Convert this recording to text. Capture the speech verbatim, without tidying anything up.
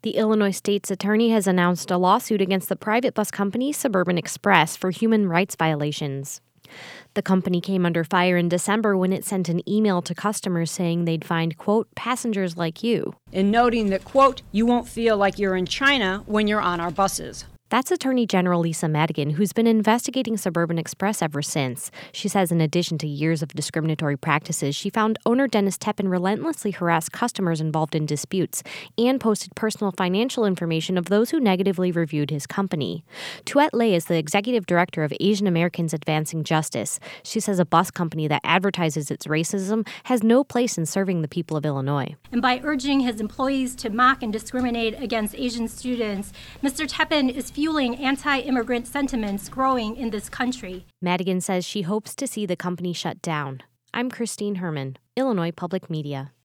The Illinois State's attorney has announced a lawsuit against the private bus company Suburban Express for human rights violations. The company came under fire in December when it sent an email to customers saying they'd find, quote, passengers like you. And noting that, quote, you won't feel like you're in China when you're on our buses. That's Attorney General Lisa Madigan, who's been investigating Suburban Express ever since. She says in addition to years of discriminatory practices, she found owner Dennis Teppan relentlessly harassed customers involved in disputes and posted personal financial information of those who negatively reviewed his company. Tuette Lay is the executive director of Asian Americans Advancing Justice. She says a bus company that advertises its racism has no place in serving the people of Illinois. And by urging his employees to mock and discriminate against Asian students, Mister Teppan is fueling anti-immigrant sentiments growing in this country. Madigan says she hopes to see the company shut down. I'm Christine Herman, Illinois Public Media.